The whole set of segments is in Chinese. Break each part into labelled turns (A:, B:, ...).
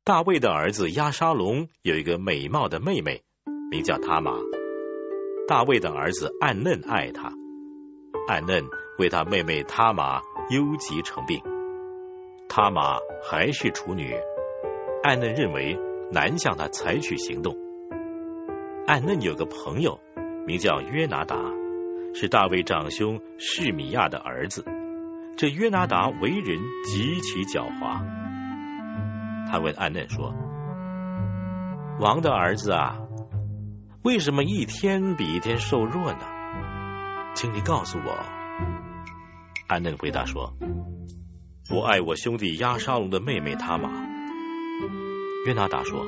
A: 大卫的儿子押沙龙有一个美貌的妹妹，名叫他玛。大卫的儿子暗嫩爱她，暗嫩为他妹妹他玛忧急成病。他玛还是处女，暗嫩认为难向他采取行动。暗嫩有个朋友名叫约拿达，是大卫长兄示米亚的儿子。这约拿达为人极其狡猾。他问暗嫩说：王的儿子啊，为什么一天比一天瘦弱呢？请你告诉我。暗嫩回答说：我爱我兄弟押沙龙的妹妹他玛。约拿达说：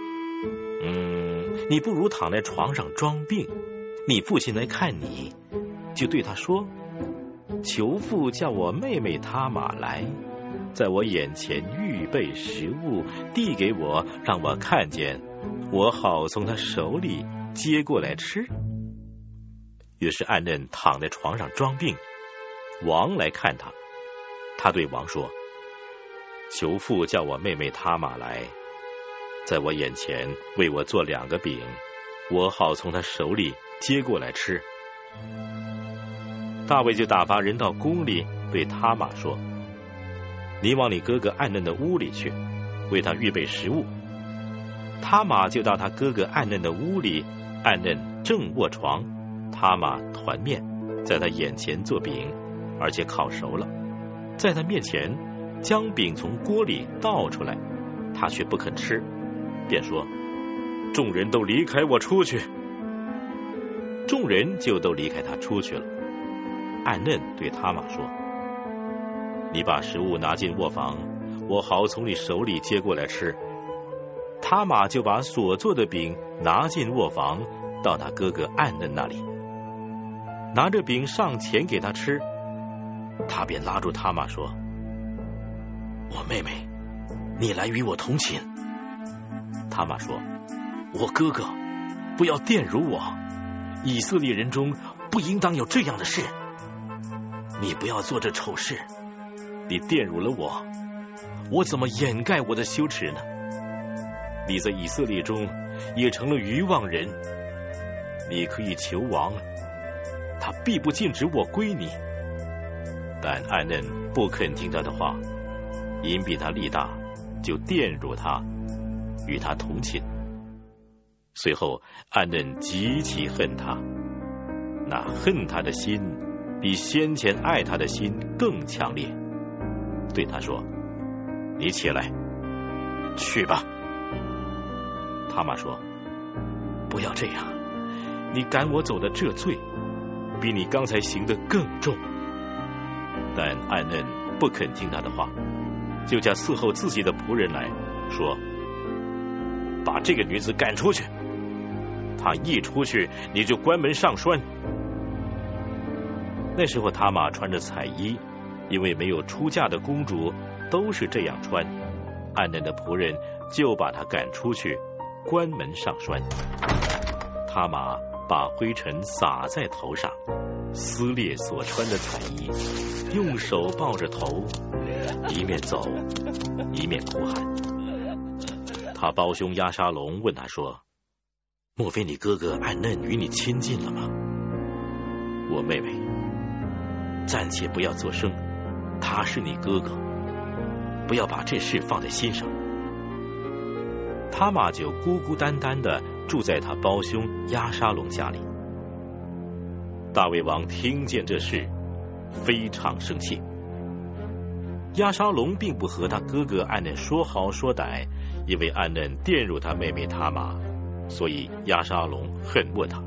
A: 你不如躺在床上装病，你父亲来看你，就对他说：求父叫我妹妹他玛来，在我眼前预备食物，递给我，让我看见，我好从他手里接过来吃。于是暗嫩躺在床上装病，王来看他，他对王说：求父叫我妹妹他玛来，在我眼前为我做2个饼，我好从他手里接过来吃。大卫就打发人到宫里，对他玛说：你往你哥哥暗嫩的屋里去，为他预备食物。他玛就到他哥哥暗嫩的屋里，暗嫩正卧床，他玛团面，在他眼前做饼，而且烤熟了，在他面前将饼从锅里倒出来，他却不肯吃，便说：众人都离开我出去。众人就都离开他出去了。暗嫩对他玛说：你把食物拿进卧房，我好从你手里接过来吃。他玛就把所做的饼拿进卧房，到他哥哥暗嫩那里，拿着饼上前给他吃。他便拉住他玛说：我妹妹，你来与我同寝。他玛说：我哥哥，不要玷辱我，以色列人中不应当有这样的事。你不要做这丑事，你玷辱了我，我怎么掩盖我的羞耻呢？你在以色列中也成了愚妄人，你可以求王，他必不禁止我归你。但暗嫩不肯听他的话，因比他力大，就玷辱他，与他同寝。随后暗嫩极其恨他，那恨他的心比先前爱他的心更强烈，对他说：你起来，去吧。他玛说：不要这样，你赶我走的这罪，比你刚才行的更重。但暗嫩不肯听他的话，就叫伺候自己的仆人来说：把这个女子赶出去，她一出去，你就关门上栓。那时候他玛穿着彩衣，因为没有出嫁的公主都是这样穿。暗嫩的仆人就把她赶出去，关门上栓。他玛把灰尘撒在头上，撕裂所穿的彩衣，用手抱着头，一面走一面哭喊。他胞兄押沙龙问他说：莫非你哥哥暗嫩与你亲近了吗？我妹妹，暂且不要作声，他是你哥哥，不要把这事放在心上。他玛就孤孤单单的住在他胞兄押沙龙家里。大卫王听见这事，非常生气。押沙龙并不和他哥哥暗嫩说好说歹，因为暗嫩玷辱他妹妹他玛，所以押沙龙恨恶他。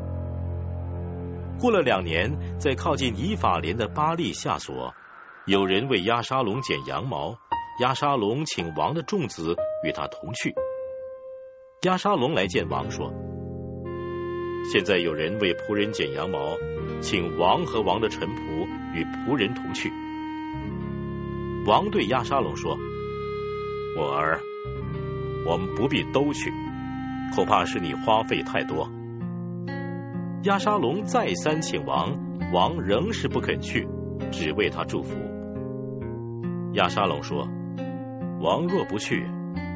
A: 过了2年，在靠近以法莲的巴利夏所，有人为押沙龙剪羊毛，押沙龙请王的众子与他同去。押沙龙来见王说：现在有人为仆人剪羊毛，请王和王的臣仆与仆人同去。王对押沙龙说：我儿，我们不必都去，恐怕是你花费太多。押沙龙再三请王，王仍是不肯去，只为他祝福。押沙龙说：王若不去，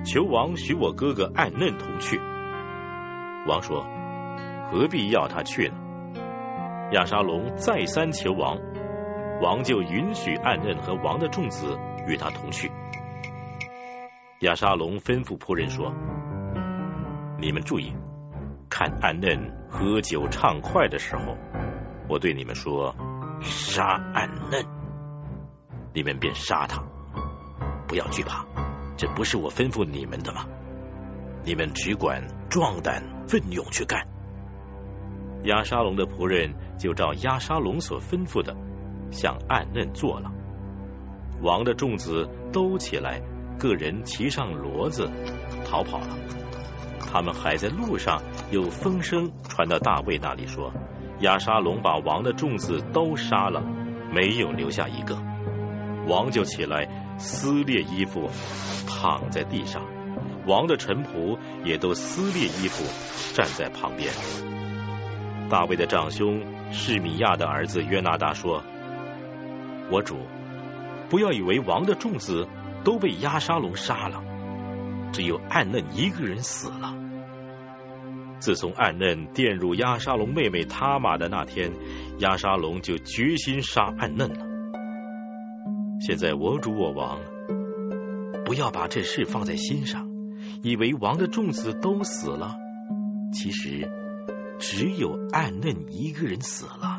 A: 求王许我哥哥暗嫩同去。王说：何必要他去呢？亚沙龙再三求王，王就允许暗嫩和王的众子与他同去。亚沙龙吩咐仆人说：你们注意，看暗嫩喝酒畅快的时候，我对你们说杀暗嫩，你们便杀他，不要惧怕，这不是我吩咐你们的吗？你们只管壮胆奋勇去干。亚沙龙的仆人就照亚沙龙所吩咐的向暗嫩做了。王的众子都起来，个人骑上骡子逃跑了。他们还在路上，有风声传到大卫那里说，亚沙龙把王的众子都杀了，没有留下一个。王就起来撕裂衣服，躺在地上。王的臣仆也都撕裂衣服，站在旁边。大卫的长兄示米亚的儿子约拿达说：我主，不要以为王的众子都被亚沙龙杀了，只有暗嫩一个人死了。自从暗嫩玷辱亚沙龙妹妹他玛的那天，亚沙龙就决心杀暗嫩了。现在我主我王，不要把这事放在心上，以为王的众子都死了，其实只有暗嫩一个人死了。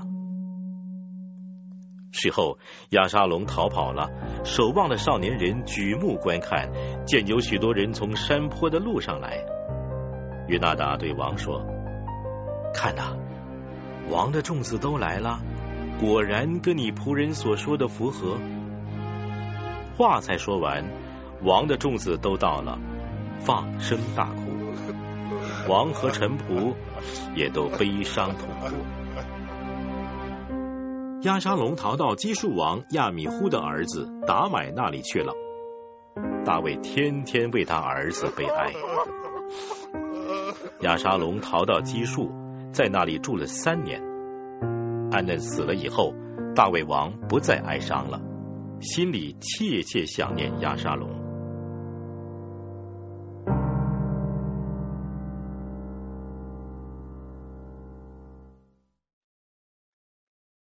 A: 事后亚沙龙逃跑了，守望的少年人举目观看，见有许多人从山坡的路上来。约拿达对王说：看哪，王的众子都来了，果然跟你仆人所说的符合。话才说完，王的众子都到了，放声大哭，王和臣仆也都悲伤痛哭。亚沙龙逃到基述王亚米忽的儿子达买那里去了。大卫天天为他儿子悲哀。亚沙龙逃到基述，在那里住了3年。暗嫩死了以后，大卫王不再哀伤了，心里切切想念亚沙龙。